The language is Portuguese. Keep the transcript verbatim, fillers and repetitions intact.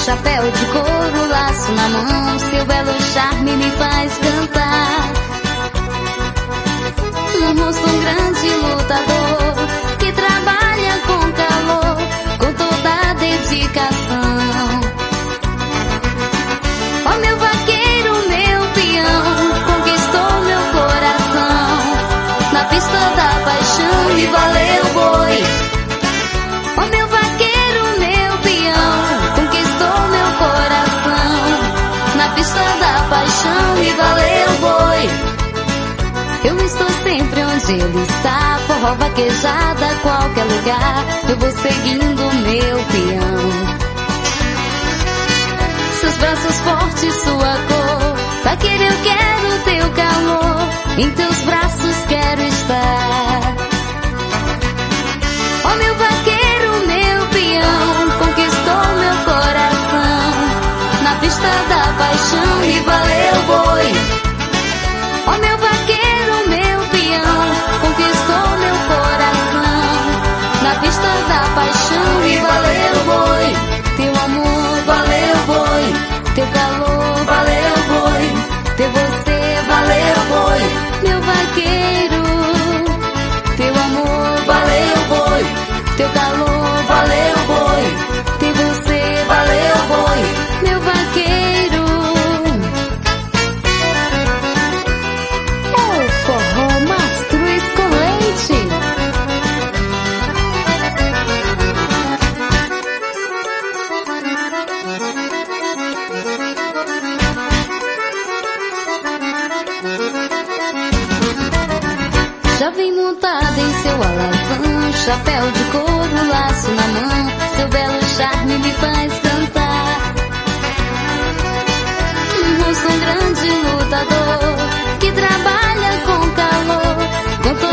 chapéu de couro, laço na mão, seu belo charme me faz cantar. Um rosto, um grande lutador, que trabalha com calor, com toda a dedicação. Ó meu vaqueiro, meu peão, conquistou meu coração. Na pista da paixão e valeu boi. Ó meu vaqueiro, meu peão, conquistou meu coração. Na pista da paixão e valeu boi. Eu estou sempre onde ele está, forró, vaquejada, qualquer lugar. Eu vou seguindo meu peão. Seus braços fortes, sua cor, vaqueiro, eu quero teu calor. Em teus braços quero estar. Ó meu vaqueiro, meu peão, conquistou meu coração. Na pista da paixão e valeu boi. Ó meu vaqueiro, meu peão, conquistou meu coração. Na pista da paixão e valeu boi. Teu amor valeu boi, teu calor valeu boi, ter você valeu boi. Meu vaqueiro, teu amor valeu boi, teu calor valeu boi, ter você valeu boi. Meu vaqueiro. É o forró Mastruz com leite. Já vem montada em seu alazão, chapéu de couro, laço na mão, seu belo charme me faz cantar. Um rosto, um grande lutador, que trabalha com calor, com